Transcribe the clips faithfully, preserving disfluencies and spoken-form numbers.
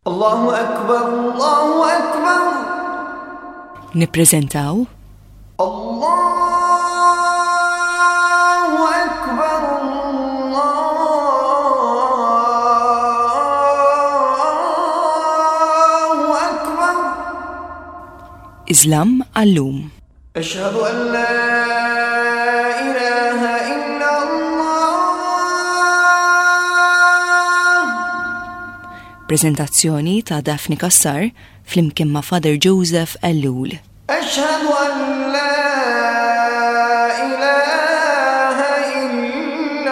Allahu Akbar, Allahu Akbar. Nippreżentaw Allahu Akbar, Allahu Akbar. Islam għallum. Ashhadu an la ilaha illa Allah. Prezentazzjoni ta' Dafni Kassar flimkien ma' Father Joseph Ellul. Ashhadu an la ilaha illa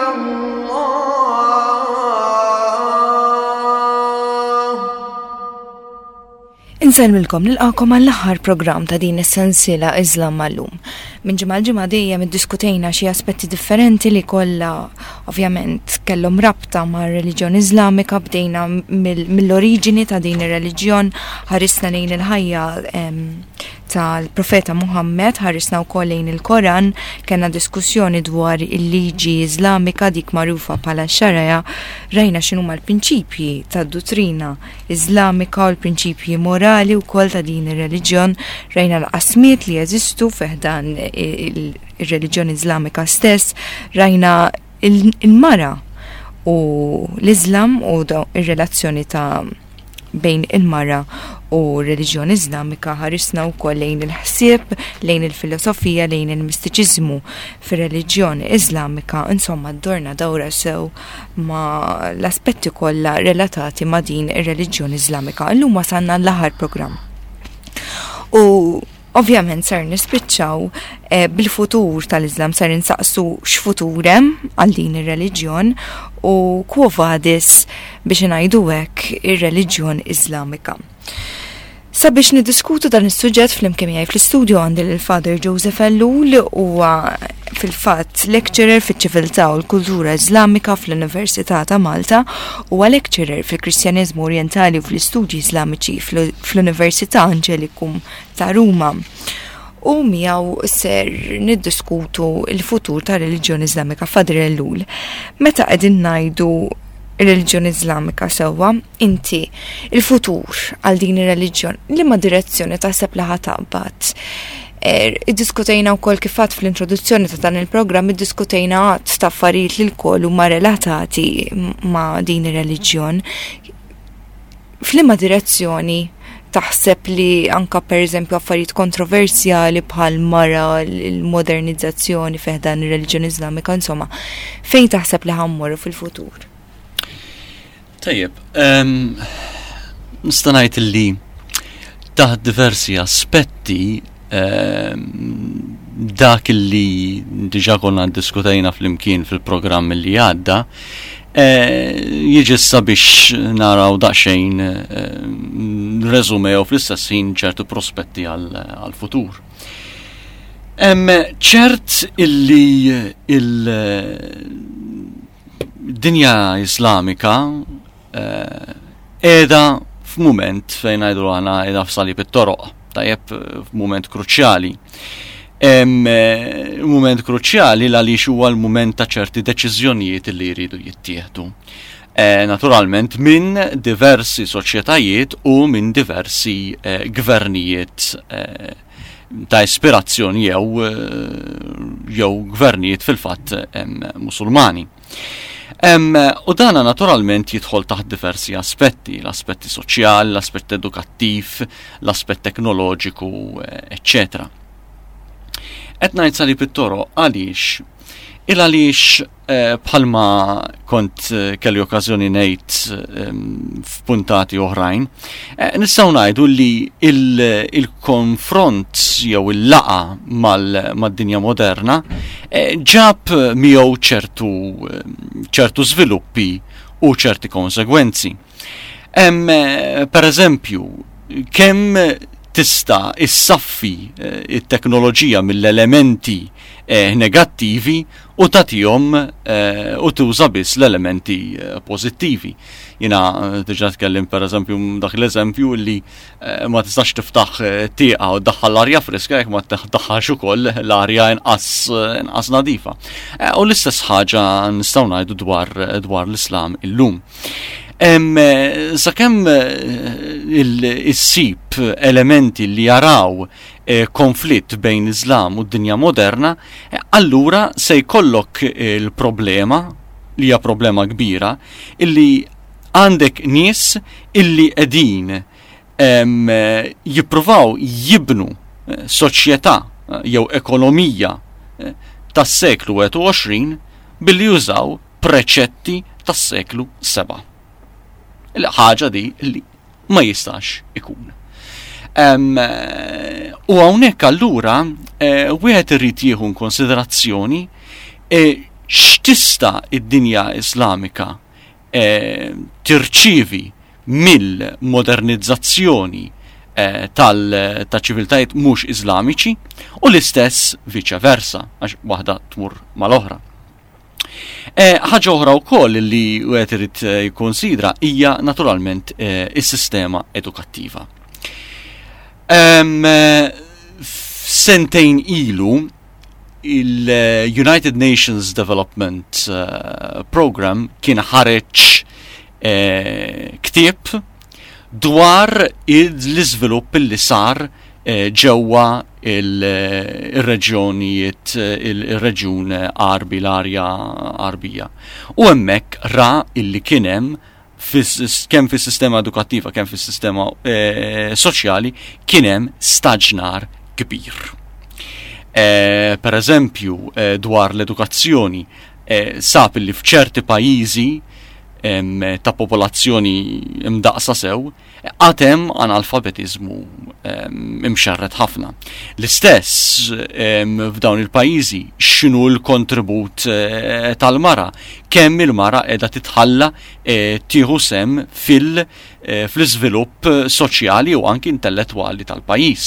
Allah. Inselmilkom nilqakom għall-aħħar programm ta' din is-sensiela Islam għallum. Minn ġimgħa l-ġimgħa dejjem iddiskutejna xi aspetti differenti li kollha ovvjament kellhom rabta mar-reliġjon Iżlamika, bdejna mill-oriġini ta' din ir-reliġjon, ħarisna lejn il-ħajja tal-Profeta Muhammad, ħarisna wkoll lejn il-Koran, kellna diskussjoni dwar il-liġi Iżlamika dik magħrufa bħala x-xarja, rajna x'inhuma l-prinċipji tad-dottrina Iżlamika u l-prinċipji morali wkoll ta' din ir-reliġjon, rajna l-qasmiet li jeżistu fih dan il-reliġjon Iżlamika stess, rajna il-mara u l-Islam u ir-relazzjoni ta' bejn il-mara u reliġjon Iżlamika, ħarisna wkoll lejn il-ħsieb, lejn il-filosofija, lejn il-mistiċiżmu fir-reliġjon Iżlamika, insomma ddorna dawra sew ma' l-aspetti kollha relatati ma' din ir-reliġjon Iżlamika. Illum wasalna l-aħħar programm. U ovvjament sar nispiċċaw eh, bil-futur tal-Islam, sar insaqsu x'futur hemm għal din ir-reliġjon u quo vadis biex ngħidu hekk ir-reliġjon Iżlamika. Sabiex niddiskutu dan is-suġġett flimkien miegħi fl-istudju għandi l-Father Joseph Ellul huwa fil-fatt lecturer fiċ-ċiviltà u l-kultura Iżlamika fl-Università ta' Malta, huwa lecturer fil-Kristjaneżmu Orjentali u fl-Istudji Iżlamiċi fl-Università Angelicum ta' Ruma. U miegħu ser niddiskutu l-futur ta' reliġjon Iżlamika. Father Ellul, meta qegħdin ngħidu ir-reliġjon Iżlamika sewwa, inti il-futur għal din ir-reliġjon liema direzzjoni taħseb li ħataqbad? Iddiskutejna wkoll kif fatt fl-introduzzjoni ta' dan il-programm, iddiskutejna għadd ta' affarijiet li l-koll huma relatati ma' din ir-reliġjon. F'liema direzzjoni taħseb li anka pereżempju affarijiet kontroversjali bħal mara l-modernizzazzjoni fih dan ir-reliġjon Iżlamika, insomma, fejn taħseb li ħammorru fil-futur? Tajjeb, um, nista' ngħid li taħt diversi aspetti um, dak li diġà konna diskutejna fl-imkien fil-programm li għadda eh, jiġi sabiex naraw daqsxejn eh, reżumew fl-istess ħin ċertu prospetti għal-futur. Hemm ċert illi il-dinja Iżlamika qiegħda f'mument fejn ngħidu aħna qiegħda f'salib it-toroq, tajjeb f'mument kruċjali. Hemm mument kruċjali għaliex huwa l-mument ta' ċerti deċiżjonijiet li jridu jittieħdu. E, naturalment minn diversi soċjetajiet u minn diversi eh, gvernijiet eh, ta' ispirazzjoni jew jew gvernijiet fil-fatt eh, musulmani. Um, u dana naturalment jidħol taħt diversi aspetti, l-aspetti soċjali, l-aspett edukattiv, l-aspett teknoloġiku, eccetera. Qed ngħid salib it-toroq għaliex il għaliex eh, bħalma kont eh, kelli okkażjoni ngħid eh, f'puntati oħrajn, eh, nistgħu ngħidu li il-konfront il jew il-laqa mad-dinja moderna eh, ġab miegħu ċertu ċertu żviluppi u ċerti konsegwenzi. Hemm eh, pereżempju kemm tista' issaffi eh, it-teknoloġija mill-elementi eh, negattivi u tagħtihom eh, u tuża biss l-elementi eh, pożittivi. Jiena diġà tkellim pereżempju dak l-eżempju li eh, ma tistax tiftaħ tieqa u tdaħħal l-arja friska jekk ma tiddaħħalx ukoll l-arja inqas inqas nadifa. Eh, u l-istess ħaġa nistgħu ngħidu dwar dwar l-Islam illum. Em, sakemm il-sib elementi li jaraw eh, konflitt bejn Islam u d-dinja moderna, eh, allura se jkollok il-problema, li hija problema kbira, illi għandek nies illi qegħdin em, jippruvaw jibnu eh, soċjetà eh, jew ekonomija eh, tas-seklu għoxrin billi jużaw preċetti tas-seklu seba'. Il-ħaġa di li ma jistax ikun. Um, u hawnhekk allura uh, wieħed irid jieħu konsiderazzjoni uh, x'tista' id-dinja Islamika uh, tirċievi mill-modernizzazzjoni uh, tal-ċiviltajiet mhux Islamiċi u l-istess viċa versa, għax waħda tmur mal-oħra. Ħaġa oħra wkoll li wieħed irid jikkonsidra hija naturalment eh, is-sistema edukattiva. Um, sentejn ilu il-United Nations Development uh, Program kien ħareġ eh, ktieb dwar l-iżvilupp li sar ġewwa il-reġjonijiet il-reġjun Arbi, l-arja Arbija. U hemmhekk ra illi kien hemm kemm fis-sistema edukattiva kemm fis-sistema eh, soċjali kien hemm staġnar kbir. Eh, per eżempju eh, dwar l-edukazzjoni eh, sab illi f'ċerti pajjiżi em, ta' popolazzjoni imdaqsa sew għatem analfabetizmu imxarret ħafna. L-istess f'dawn il-pajjiżi x'inhu l-kontribut eh, tal-mara, kemm il-mara qiegħda titħalla eh, tieħu sem fil eh, fl-iżvilupp soċjali u anki intellettwali tal-pajjiż.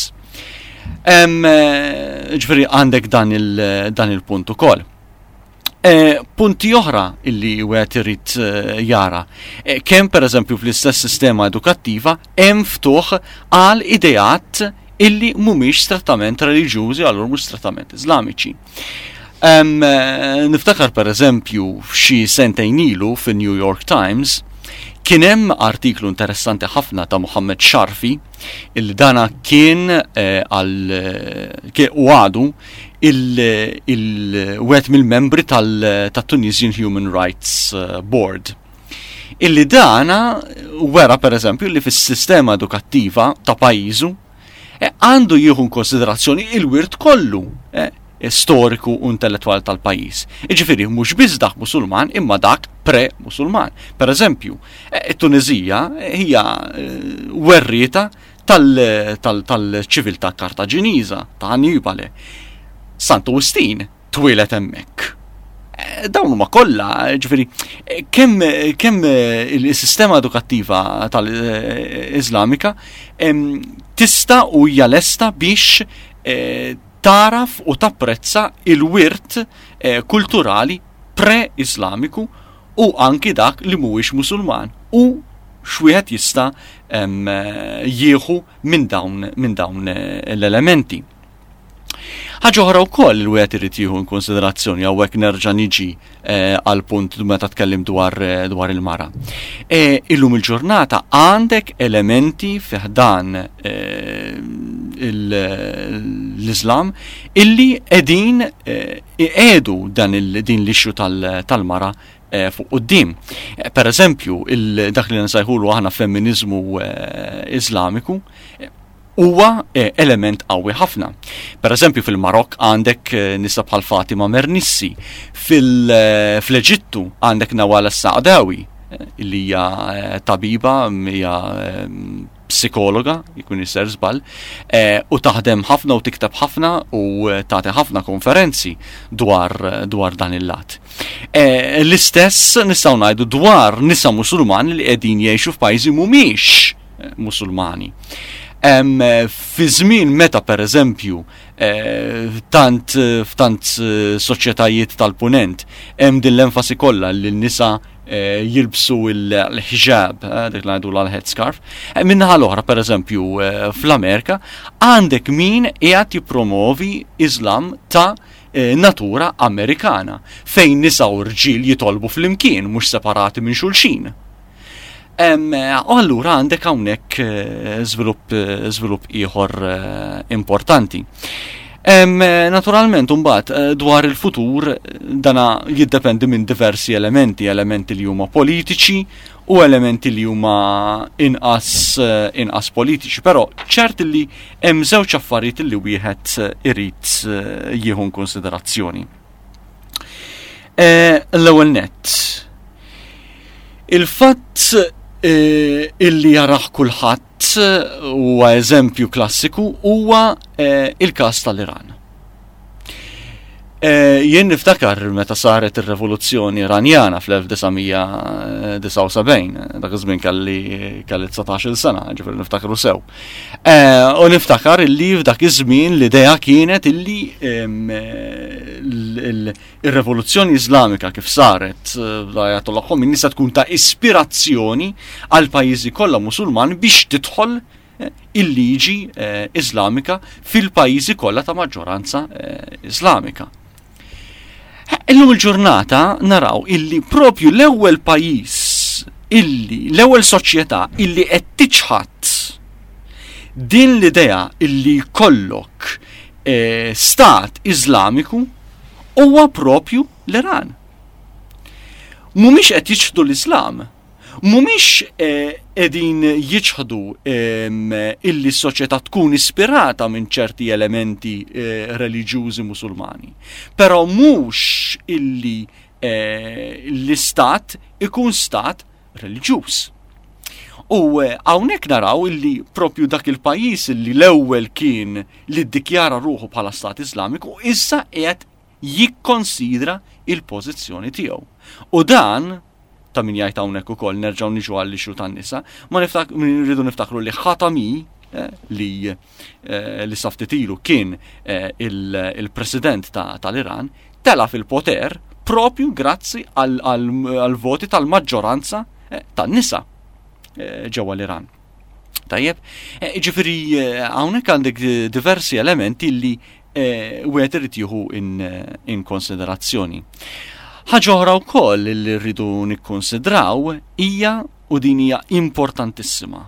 Ġifieri għandek dan il dan il-punt ukoll. Eh, punti oħra illi wieħed irid eh, jara. Eh, kemm pereżempju fl-istess sistema edukattiva hemm ftuħ għal ideat illi mhumiex strettament reliġjużi allura mhux strettament iżlamiċi. Um, eh, niftakar pereżempju f'xi sentejn ilu fin-New York Times kien hemm artiklu interessanti ħafna ta' Muhammad Sharfi illi dana kien għal eh, u għadu il-wet mill-membri tal-Tunisian Human Rights Board. Illi dana wera per eżempju li fis-sistema edukattiva ta' pajjiżu għandu jieħu konsiderazzjoni il-wirt kollu eh, storiku u intellettwali tal-pajjiż. Iġifieri mhux biss dak Musulman imma dak pre-Musulman. Per eżempju, it-Tunizija hija werrieta tal-ċiviltà Kartaġiniża ta' Annibale. Sant Agustin twilet hemmhekk. Dawn huma kollha, ġifieri, kemm kemm il-sistema edukattiva tal-Iżlamika tista' u hija lesta biex taraf u tapprezza il-wirt kulturali pre-Islamiku u anki dak li mhuwiex Musulman u x'wieħed jista' jieħu minn dawn minn dawn l-elementi. Ħaġa oħra wkoll li wieħed irid jieħu konsiderazzjoni hawnhekk nerġa' niġi għal punt meta tkellim dwar dwar il-mara. Illum il-ġurnata għandek elementi fih dan l-Islam illi qegħdin qiegħdu dan din l-ixxu tal-mara fuq quddiem. Per eżempju, dak li nsejħulu aħna femminizmu Iżlamiku huwa element qawwi ħafna. Per eżempju fil-Marokk għandek nisa bħal Fatima Mernissi, fil-Eġittu għandek Nawal as-Saqdawi li hija tabiba, hija psikologa, jkun jisser żball, u taħdem ħafna u tikteb ħafna u tagħti ħafna konferenzi dwar dwar dan il-lat. L-istess nistgħu ngħidu dwar nisa Musulmani li qegħdin jgħixu f'pajjiżi mhumiex Musulmani. Um, fi żmien meta per eżempju eh, tant f'tant soċjetajiet tal-punent hemm din l-enfasi kollha li n-nisa eh, jilbsu l-ħiġab, eh, dik li ngħidu l-headscarf. Eh, minnaħa l-oħra per eżempju eh, fl-Amerika għandek min qiegħed jippromovi Islam ta' eh, natura Amerikana fejn nisa u rġiel jitolbu flimkien mhux separati minn xulxin. Em, u allura għandek hawnhekk eh, żvilupp eh, żvilupp ieħor eh, importanti. Em, naturalment mbagħad eh, dwar il-futur eh, dana jiddependi minn diversi elementi, elementi li huma politiċi u elementi li huma inqas eh, inqas politiċi, però ċert li hemm żewġ affarijiet li wieħed eh, irid eh, jieħu konsiderazzjoni. Eh, L-ewwel nett. Il-fatt eh, illi jaraħ kulħadd huwa eżempju klassiku huwa eh, il-każ tal-Iran. Eh, jien niftakar meta saret ir-Revoluzzjoni Iranjana fl-elf tisa' sebgħin, dak iż-żmien kelli kelli tsatax-il sena, ġifieri niftakru sew. Eh, u niftakar illi f'dak iż-żmien l-idea kienet illi em, il-Revoluzzjoni Islamika kif saret b'Ajatollah Khomeini se tkun ta' ispirazzjoni għal pajjiżi kollha Musulmani biex tidħol il-liġi eh, Islamika fil-pajjiżi kollha ta' maġġoranza eh, Islamika. Illum il-ġurnata naraw illi propju l-ewwel pajjiż illi l-ewwel soċjetà illi qed tiċħad din l-idea illi kollok eh, stat Islamiku huwa propju l-Iran. Mhumiex qed jiġħdu l-Islam, mhumiex qegħdin eh, jiġħdu eh, illi s-soċjetà tkun ispirata minn ċerti elementi eh, reliġjużi Musulmani, però mhux illi eh, l-istat ikun stat reliġjuż. U hawnhekk naraw illi propju dak il-pajjiż illi l-ewwel kien li ddikjara ruħu bħala stat Islamiku issa qed jikkonsidra il-pożizzjoni tiegħu. U dan ta' min jgħid hawnhekk ukoll nerġgħu niġu għall-ixu tan-nisa, ma niftak rridu niftakru li Khatami eh, li eh, li saftitilu kien eh, il-president ta' tal-Iran tela fil-poter propju grazzi għal voti tal-maġġoranza eh, tan-nisa eh, ġewwa l-Iran. Tajjeb, eh, ġifieri hawnhekk għandek diversi elementi li eh, wieħed irid jieħu in, in konsiderazzjoni. Ħaġa oħra wkoll li rridu nikkonsidraw hija u din hija importantissima.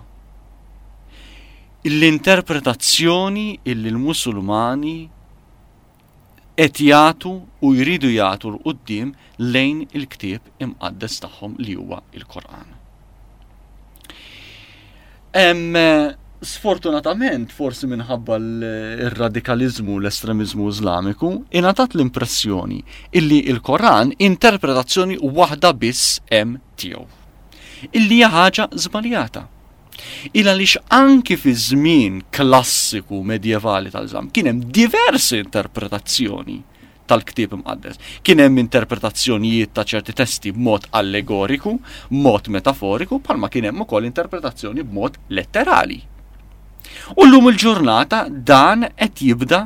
L-interpretazzjoni illi l-Musulmani qed jagħtu u jridu jagħtu l quddiem lejn il-ktieb imqaddes tagħhom li huwa il-Qur'an. Hemm sfortunatament, forsi minħabba l-radikalizmu, l-estremizmu Islamiku, ingħatat l-impressjoni illi il-Koran interpretazzjoni waħda biss hemm tiegħu. Illi hija ħaġa żbaljata. Il għaliex anki fi żmien klassiku medjevali tal-Islam kien hemm diversi interpretazzjoni tal-ktieb imqaddes. Kien hemm interpretazzjonijiet ta' ċerti testi b'mod allegoriku, b'mod metaforiku, bħalma kien hemm ukoll interpretazzjoni b'mod letterali. U llum il-ġurnata dan qed jibda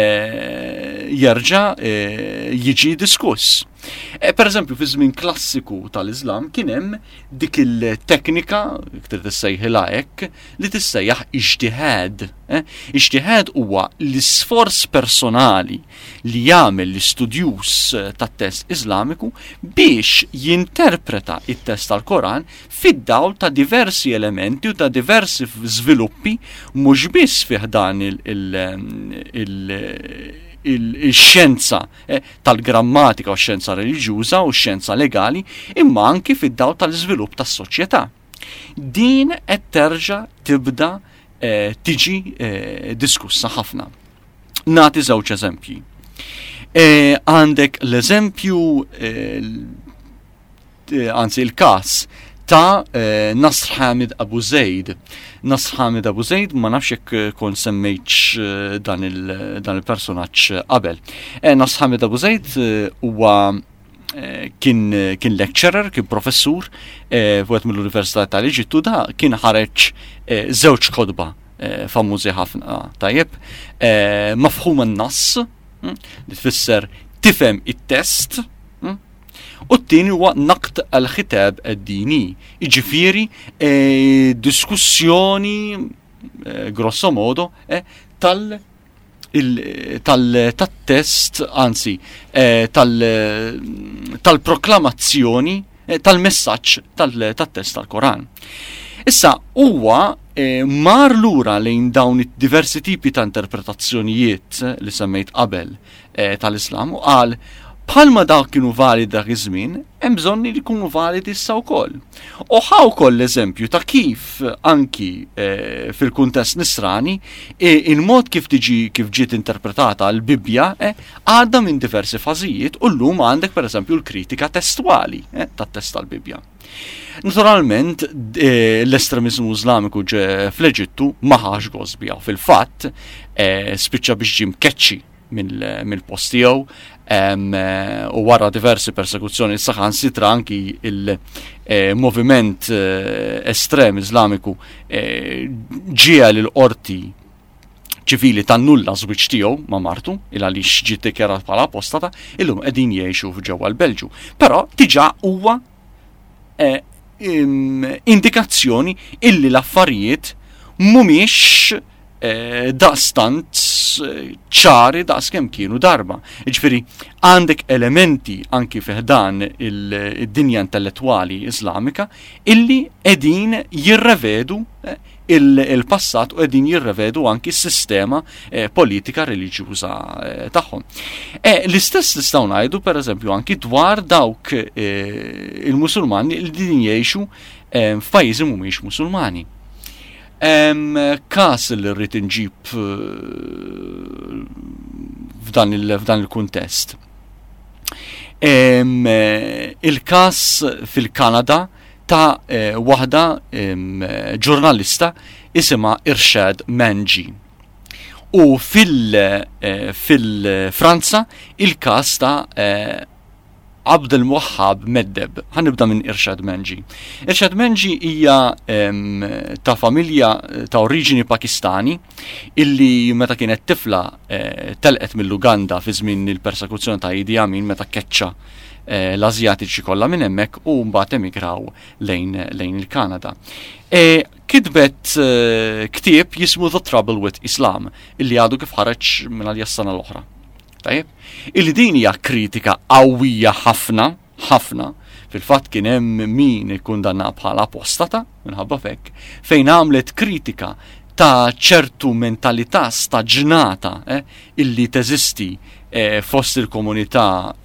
eh, jerġa' eh, jiġi diskuss. Eh, per eżempju, fi żmien klassiku tal-Islam kien hemm dik il-teknika, trid tissejħilha hekk, li tissejjaħ ijtihad. Eh? Ijtihad huwa l-isforz personali li jagħmel l-istudjus tat-test Islamiku biex jinterpreta it-test tal-Koran fid-dawl ta' diversi elementi u ta' diversi żviluppi mhux biss fih dan il- il- il- il-xjenza eh, tal-grammatika u xjenza reliġjuża u xjenza legali, imma anki fid-dawl tal-iżvilupp tas-soċjetà. Din qed terġa' tibda eh, tiġi eh, diskussa ħafna. Nagħti żewġ eżempji. Għandek eh, l-eżempju eh, anzi il-każ ta' eh, Nasr Hamid Abu Zaid. Nasr Hamid Abu Zaid ma nafx jekk kon semmejtx eh, dan il-personaġġ qabel. Eh, Nasr Hamid Abu Zaid huwa eh, kien kien lecturer, kien professur eh, fuq mill-Università tal-Eġittu, da kien ħareġ eh, żewġ kodba eh, famużi ħafna tajjeb eh, mafhum an-nass li tfisser tifhem it-test, u t-tieni huwa naqd al-ħitab ad-dini, jiġifieri eh, diskussjoni eh, grosso modo eh, tal tal-test, anzi eh, tal tal-proklamazzjoni eh, tal-messaġġ tat-test tal-Koran. Issa huwa eh, mar lura lejn dawn id-diversi tipi ta' interpretazzjonijiet eh, li semmejt qabel eh, tal-Islam u qal bħalma dawk kienu validi dak iż-żmien, hemm bżonn li jkunu validi issa wkoll. U ħaw koll eżempju ta' kif anki eh, fil-kuntest nisrani e, il-mod kif tiġi kif ġiet interpretata l-Bibja eh, għadda minn diversi fażijiet u llum għandek pereżempju l-kritika testwali eh, tat-test tal-Bibja. Naturalment eh, l-estremizmu Iżlamiku ġe fl-Eġittu ma ħax gost biha fil-fatt eh, spiċċa biex ġie mkeċċi mill-post tiegħu um, u wara diversi persekuzzjoni saħan sitra anki il-moviment eh, eh, estrem Iżlamiku eh, ġie l-qorti ċivili tannulla żwieġ tiegħu ma' martu il għaliex ġiet dikjarat bħala apostata, illum qegħdin jgħixu ġewwa l-Belġu. Però diġà huwa eh, indikazzjoni illi l-affarijiet mhumiex eh, daqstant ċari daqs kemm kienu darba. Ġifieri għandek elementi anki fiħdan il-dinja intellettwali Iżlamika illi qegħdin jirrevedu il-passat u qegħdin jirrevedu anki s-sistema eh, politika reliġjuża eh, tagħhom. Eh, L-istess nistgħu ngħidu pereżempju anki dwar dawk eh, il-Musulmani li din jgħixu eh, f'pajjiżi mhumiex Musulmani. Um, kas li rrid inġib uh, f'dan il-kuntest. Um, il-kas fil-Kanada ta' uh, waħda um, ġurnalista isima Irshad Manji. U fil, uh, fil-Franza il-kas ta' uh, Abdel Wahhab Meddeb. Ħanibda minn Irshad Manji. Irshad Manji hija ta' familja ta' oriġini Pakistani illi meta kienet tifla eh, telqet mill-Uganda fi żmien il-persekuzzjoni ta' Idi Amin meta keċċa eh, l-Azjatiċi kollha minn hemmhekk u mbagħad emigraw lejn, lejn il-Kanada. E, kitbet eh, ktieb jismu The Trouble with Islam illi għadu kif ħareġ minn għal-jassana l-oħra. Tajib, il din hija kritika qawwija ħafna, ħafna, fil-fatt kien hemm min ikkundanna bħala apostata minħabba fekk, fejn għamlet kritika ta' ċertu mentalità staġnata eh, illi teżisti eh, fost il-komunità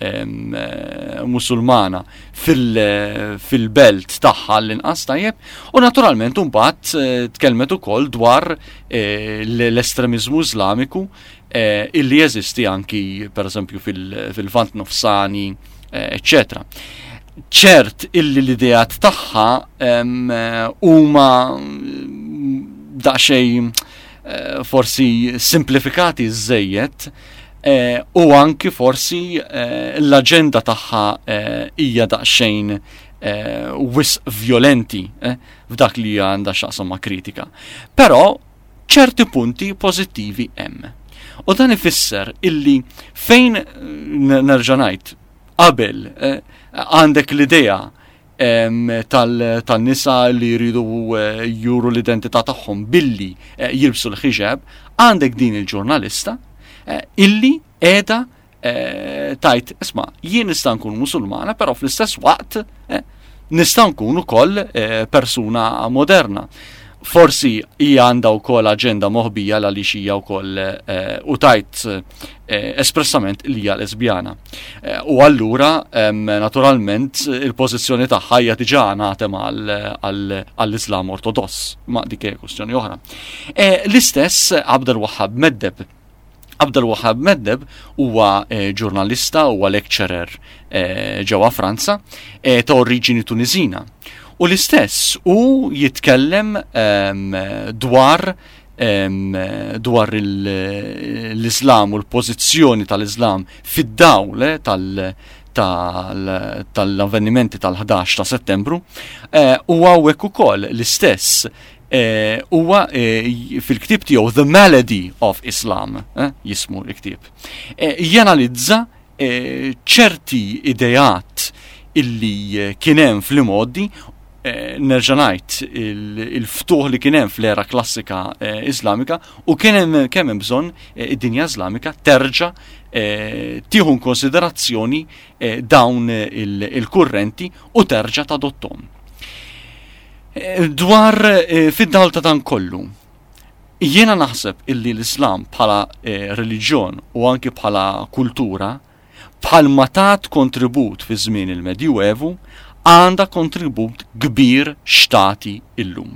eh, musulmana fil, fil-belt tagħha l-inqas tajjeb, u naturalment mbagħad eh, tkellmet ukoll dwar eh, l-estremizmu Iżlamiku eh, illi jeżisti anki pereżempju fil-Vant Nofsani, eh, eccetera. ċert illi l-idejat tagħha huma daqsxejn eh, forsi simplifikati żejjed eh, u anki forsi eh, l-aġenda tagħha hija eh, daqsxejn eh, wis violenti eh, f'dak li għandha x'aqsam ma' kritika. Però ċerti punti pożittivi hemm. U dan ifisser illi fejn nerġa' ngħid qabel għandek eh, l-idea tal-nisa li jridu juru l-identità tagħhom billi jilbsu l-ħiġab, għandek din il-ġurnalista illi qiegħda tajt isma' jien nista' nkun musulmana, però fl-istess waqt nista' nkun ukoll persuna moderna. Forsi hija għandha wkoll aġenda moħbija għaliex hija wkoll u tajt espressament li hija lesbjana. U allura naturalment il-pożizzjoni tagħha hija diġà ngħatem għall-Islam Ortodoss, ma dik hija kwestjoni oħra. L-istess Abdel Wahhab Meddeb. Abdel Wahhab Meddeb huwa ġurnalista, huwa lecturer ġewwa Franza ta' oriġini Tunisina. U l-istess u jitkellem um, dwar um, dwar l-Islam u l-pożizzjoni tal-Islam fid-dawl tal-avvenimenti tal-ħadax ta' Settembru u hawnhekk ukoll l-istess huwa fil-ktieb tiegħu The Malady of Islam eh, jismu l-ktieb. Janalizza ċerti idejat illi kien hemm fl-modi eh, nerġa' ngħid il-ftuħ li kien hemm fl-era klassika eh, Islamika u kien hemm kemm hemm bżonn eh, id-dinja Islamika terġa' eh, tieħu konsiderazzjoni eh, dawn il-kurrenti u terġa' tadottom. Eh, dwar eh, fid-dawl ta' dan kollu, jiena naħseb illi l-Islam bħala eh, reliġjon u anki bħala kultura bħalma tat kontribut fi żmien il-Medjuevu għandha kontribut kbir xtati illum.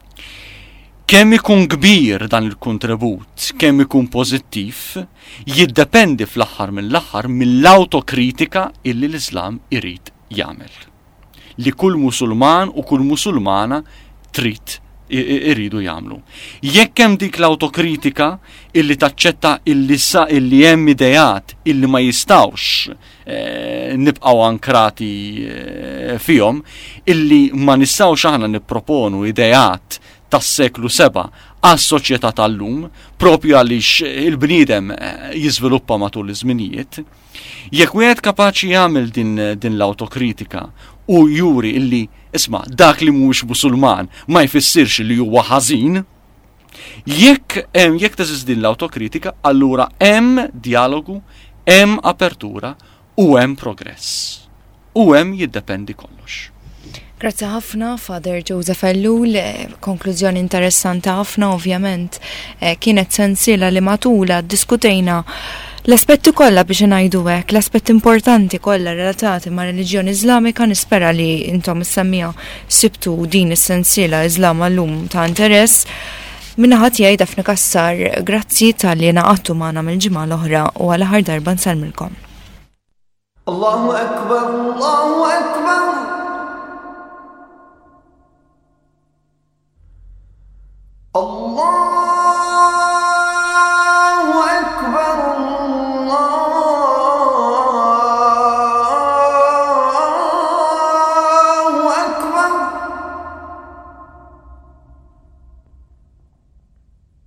Kemm ikun kbir dan il-kontribut, kemm ikun pożittiv, jiddependi fl-aħħar mill-aħħar mill-autokritika illi l-Islam irid jagħmel. Li kull Musulman u kull Musulmana trid irridu jagħmlu. Jekk hemm dik l-autokritika illi taċċetta illi sa illi hemm idejat illi ma jistawx eh, nibqgħu ankrati eh, fihom, illi ma nistgħux aħna nipproponu idejat tas-seklu seba' għas-soċjetà tal-lum, propju għaliex il-bniedem jiżviluppa matul iż-żminijiet, jekk wieħed kapaċi jagħmel din, din l-autokritika u juri illi isma' dak li mhuwiex Musulman ma jfissirx li huwa ħażin, jekk hemm jekk teżis din l-autokritika, allura hemm dialogu, hemm apertura u hemm progress. U hemm jiddependi kollox. Grazzi ħafna, Father Joseph Ellul, konklużjoni interessanti ħafna, ovvjament kienet sensiela li matula diskutejna l-aspetti kollha biex ngħidu hekk, l-aspetti importanti kollha relatati ma' reliġjoni Iżlamika, nispera li intom issemmija sibtu din is-sensiela Iżlam llum ta' interess. Minna ħadd jgħid Dafni Kassar, grazzi tal-li naqattu magħna mill-ġimgħa l-oħra u għal aħħar darba nsellmilkom. Allahu akbar, Allahu akbar. Allah